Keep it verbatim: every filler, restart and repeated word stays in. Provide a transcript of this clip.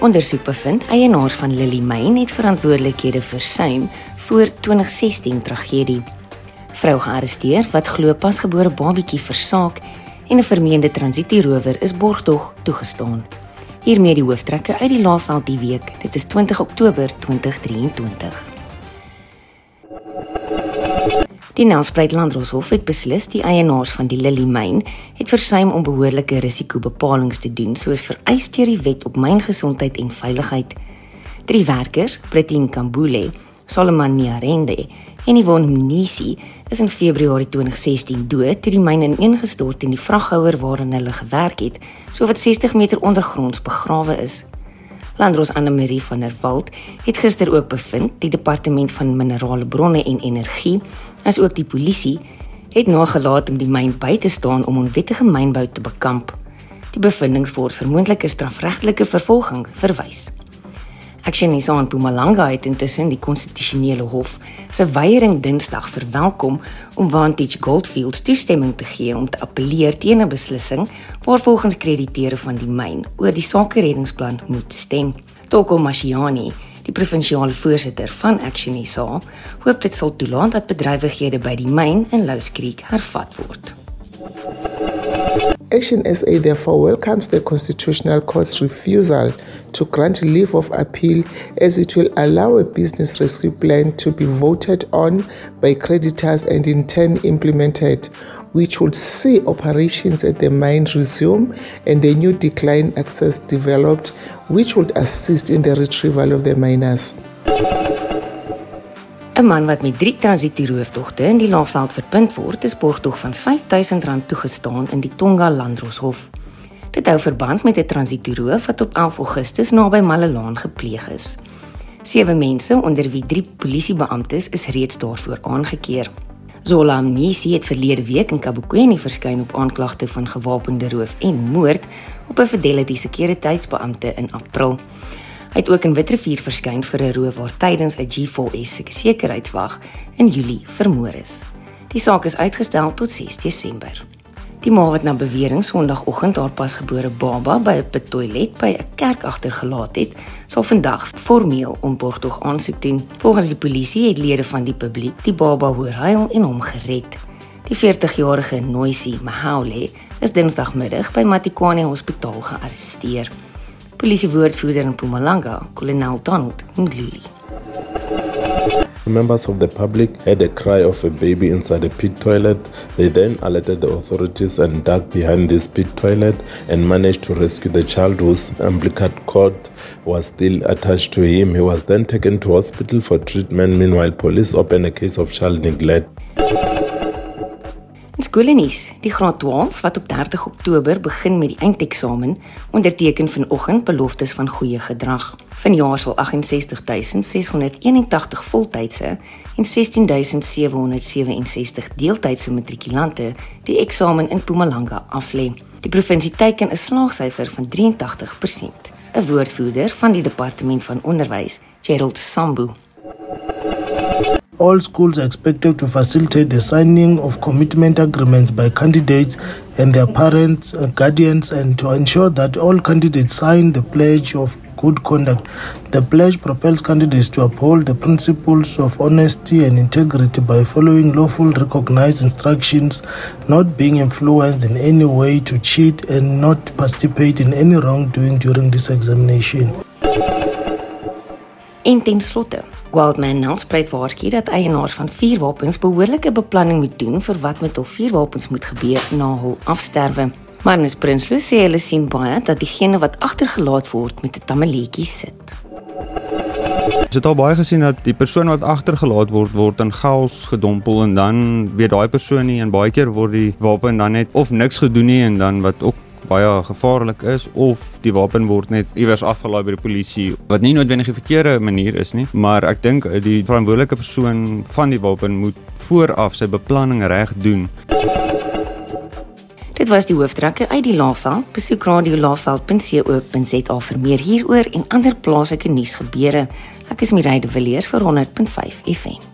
Ondersoek bevind eienaars van Lily Myn het verantwoordelikhede versuim voor twintig sestien tragedie. Vrou gearresteer wat glo pasgebore babietjie versaak en 'n vermeende transitierower is borgtog toegestaan. Hiermee die hooftrekke uit die Laagveld die week. Dit is twintig Oktober twintig drieëntwintig. Die Nelspruit Landdroshof het beslis die eienaars van die Lily Myn het versuim om behoorlike risikobepalings te doen soos vereis deur die Wet op Myngesondheid en Veiligheid. Drie werkers, Pretien Kambule, Solomon Niarende en Yvonne Mnisi is in Februarie twintig sestien dood toe die myn ineengestort en die vraghouer waarin hulle gewerk het, sowat sestig meter ondergronds begrawe is. Landros Anne-Marie van der Walt het gister ook bevind die Departement van Minerale Bronne en Energie, as ook die polisie, het nagelaat om die myn by te staan om onwettige mynbou te bekamp. Die bevindings word vir moontlike strafregtelike vervolging verwys. Action S A in Mpumalanga het intussen die konstitusionele hof se weiering Dinsdag verwelkom om Vantage Goldfields toestemming te gee om te appeleer teen 'n beslissing waar volgens krediteure van die myn oor die sakereddingsplan moet stem. Toko Mashiane, die provinsiale voorsitter van Action S A, hoop dit sal toelaat dat bedrywighede by die myn in Louws Creek hervat word. Action S A therefore welcomes the Constitutional Court's refusal to grant leave of appeal, as it will allow a business rescue plan to be voted on by creditors and in turn implemented, which would see operations at the mine resume and a new decline access developed, which would assist in the retrieval of the miners. 'n Man wat met drie transitieroofdogte in die Laagveld verbind word, is borgtog van vyf duisend rand toegestaan in die Tonga Landdroshof. Dit hou verband met 'n transitieroof wat op elf Augustus naby Malelaan gepleeg is. Sewe mense, onder wie drie polisiebeamptes, is reeds daarvoor aangekeer. Zola Mnisi het verlede week in Kabokweni verskyn op aanklagte van gewapende roof en moord op 'n Fidelity sekuriteitsbeampte in April. Hy het ook in Witrifuur verskyn vir 'n roof waar tydens 'n G four S sekuriteitswag in Julie vermoor is. Die saak is uitgestel tot ses Desember. Die ma wat na bewering Sondagoggend haar pasgebore baba by 'n pittoilet by 'n kerk agtergelaat het, sal vandag formeel om borgtog aansoek doen. Volgens die polisie het lede van die publiek die baba hoor huil en hom gered. Die veertigjarige Noisi Mahaule is Dinsdagmiddag by Matikwane Hospitaal gearresteer. Polisiewoordvoerder in Mpumalanga, kolonel Donald Ndluli. Members of the public had a cry of a baby inside a pit toilet. They then alerted the authorities and dug behind this pit toilet and managed to rescue the child, whose umbilical cord was still attached to him. He was then taken to hospital for treatment. Meanwhile, police opened a case of child neglect. Skoolnuus, die graad twaalf wat op dertig Oktober begin met die eindeksamen, onderteken vanoggend beloftes van goeie gedrag. Vanjaar sal agt en sestig duisend ses honderd eenentagtig voltydse en sestien duisend sewe honderd sewe en sestig deeltydse matrikulante die eksamen in Mpumalanga aflê. Die provinsie teiken 'n slaagsyfer van drieëntagtig persent. 'n Woordvoerder van die Departement van Onderwys, Gerald Sambu. All schools are expected to facilitate the signing of commitment agreements by candidates and their parents and guardians, and to ensure that all candidates sign the pledge of good conduct. The pledge propels candidates to uphold the principles of honesty and integrity by following lawful recognized instructions, not being influenced in any way to cheat, and not participate in any wrongdoing during this examination. En ten slotte, Wildman Nelspruit waarsku dat eienaars van vuurwapens behoorlike beplanning moet doen vir wat met hul vuurwapens moet gebeur na hul afsterwe. Marnus Prinsloo sê hulle sien baie dat diegene wat agtergelaat word met 'n tamaletjie sit. Ons het al baie gesien dat die persoon wat agtergelaat word, word in chaos gedompel en dan weet daai persoon nie, en baie keer word die wapen dan net of niks gedoen nie en dan wat ook baie gevaarlik is, of die wapen word net iewers afgelaai by die polisie, wat nie noodwendig die verkeerde manier is nie, maar ek dink die verantwoordelike persoon van die wapen moet vooraf sy beplanning reg doen. Dit was die hooftrekke uit die Laagveld. Besoek radio laagveld punt co punt za vir meer hieroor en ander plaaslike nuusgebeure. Ek is Mireille de Villiers vir honderd punt vyf F M.